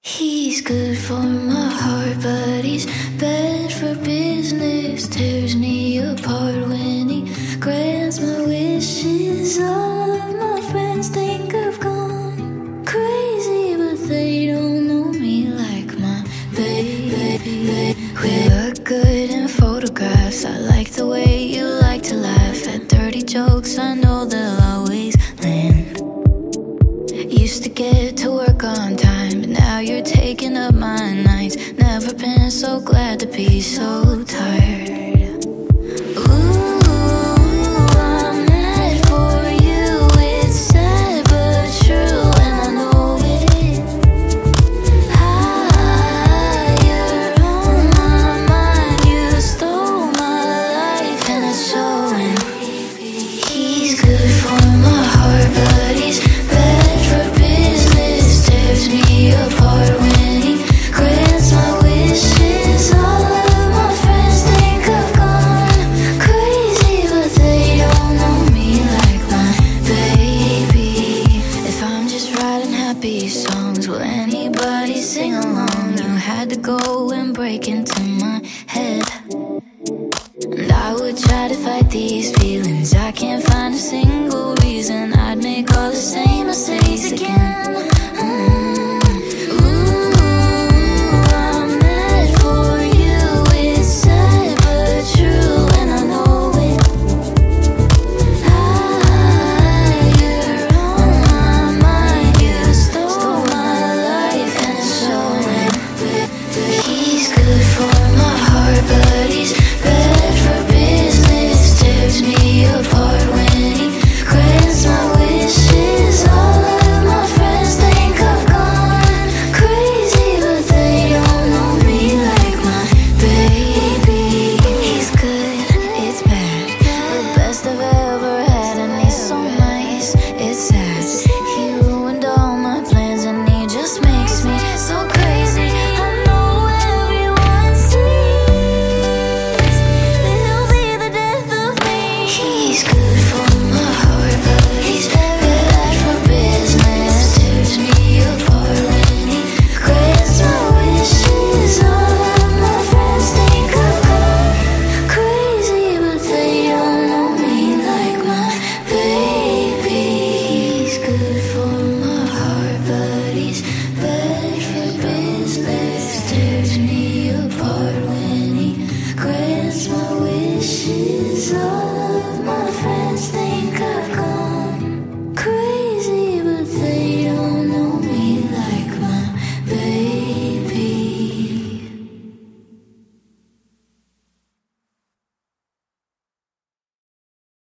He's good for my heart, but he's bad for business. Tears me apart when he grants my wishes. All of my friends think I've gone crazy, but they don't know me like my baby. We look good in photographs. I like the way you like to laugh at dirty jokes. I know they'll always land. Used to get to work on time, but now you're taking up my nights. Never been so glad to be so tired. Ooh, I'm mad for you. It's sad but true, and I know it. Higher on my mind, you stole my life, and it's showing. He's good for my heart, but he's bad for business. Tears me apart when he grants my wishes. All of my friends think I've gone crazy, but they don't know me like my baby. If I'm just writing happy songs, will anybody sing along? You had to go and break into my head, and I would try to fight these feelings. I can't find a single reason I'd make all the same mistakes again.